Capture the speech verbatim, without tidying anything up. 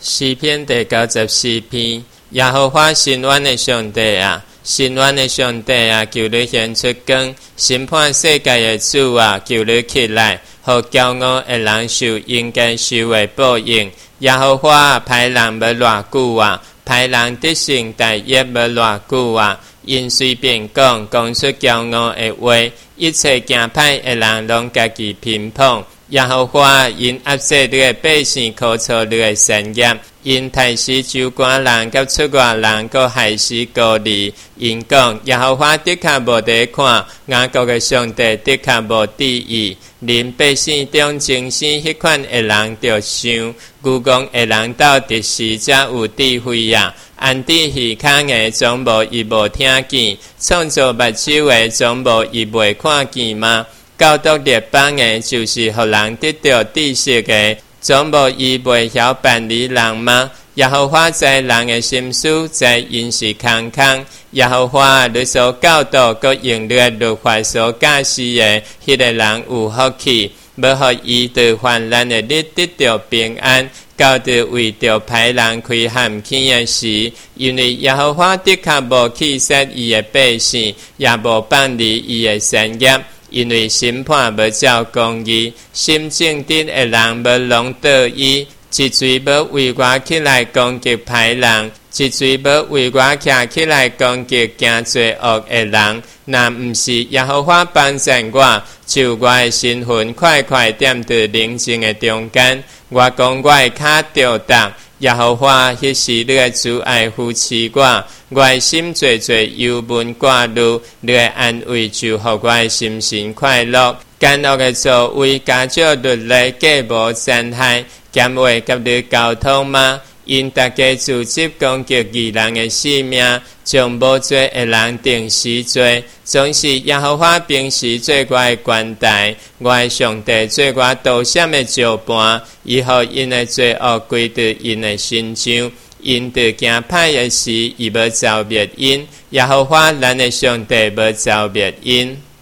诗篇第九十四篇，耶和华伸冤的上帝啊，伸冤的上帝啊，求你显出光，审判世界的主啊，求你起来，互骄傲的人受应该受的报应。耶和华啊，歹人要偌久啊？歹人得胜大业要偌久啊？因随便讲，讲出骄傲的话，一切行歹的人拢家己评判。耶和华因压制你的百姓，考察你的善业，因杀死州官人甲出外人，佮害死孤儿。因讲耶和华的确无得看，雅各的上帝的确无旨意。恁百姓中精神迄款的人着想，愚公的人到底是才有智慧啊！安置耳孔的总无伊无听见，创造目睭的总无伊袂看见吗？教导列邦的，就是互人得到知识的，总无伊袂晓办理人吗？耶和华知人的心思，知因是空空。耶和华你所教导，佮用你的律法所教示的，迄个人有福气。要互伊在患难的日得到平安，教导为着歹人开含气的时，因为耶和华的确无弃杀伊的百姓，也无办理伊的善业。因为审判要照公义，心正直的人要拢得伊。一嘴要为我起来攻击歹人，一嘴要为我徛起来攻击行罪恶的人。若毋是耶和华帮助我，就我的身魂快快踮在宁静的中间。我讲我的脚着踏，耶和华迄时你的主爱扶持我。我的心最最忧闷挂虑，你的安慰就互我的心神快乐。奸恶的作为，加少律例，计无残害，减话甲你交通吗？因大家组织攻击义人的性命，将无罪的人定死罪。总是耶和华平时做我的官台，我的上帝做我道闪的石盘，以后因的罪恶归到因的身上。因得行歹的时，伊要遭灭因；耶和华咱的上帝要遭灭因。